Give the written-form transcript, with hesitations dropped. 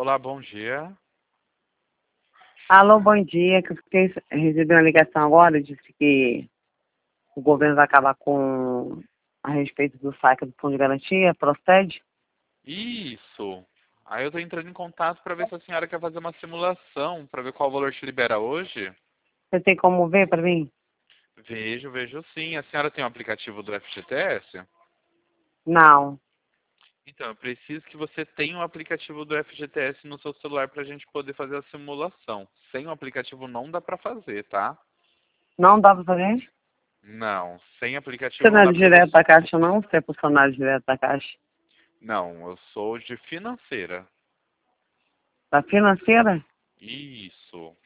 Olá, bom dia. Alô, bom dia. Que eu recebi uma ligação agora, disse que o governo vai acabar com a respeito do saque do Fundo de Garantia. Procede? Isso. Aí eu tô entrando em contato para ver se a senhora quer fazer uma simulação, para ver qual valor te libera hoje. Você tem como ver para mim? Vejo sim. A senhora tem o aplicativo do FGTS? Não. Então, eu preciso que você tenha o aplicativo do FGTS no seu celular para a gente poder fazer a simulação. Sem o aplicativo não dá para fazer, tá? Não dá para fazer? Não, sem aplicativo Você não não é dá porque direto você... da Caixa, não? Você é funcionário direto da Caixa? Não, eu sou de financeira. Da financeira? Isso.